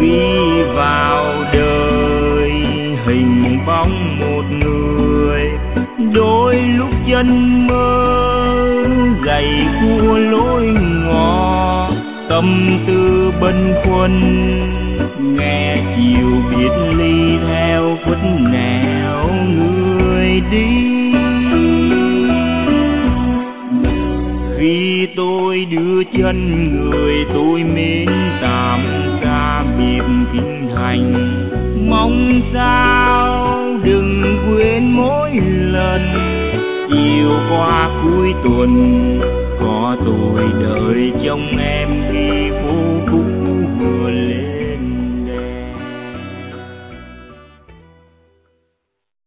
Khi vào đời hình bóng một người, đôi lúc chân mơ gầy cua lối ngõ, tâm tư bâng khuâng nghe chiều biệt ly theo khuất nẻo người đi. Khi tôi đưa chân người tôi mến tạm xa biệt kinh thành, mong sao đừng quên mỗi lần chiều qua cuối tuần có tôi đợi trong em khi phố cũ vừa lên.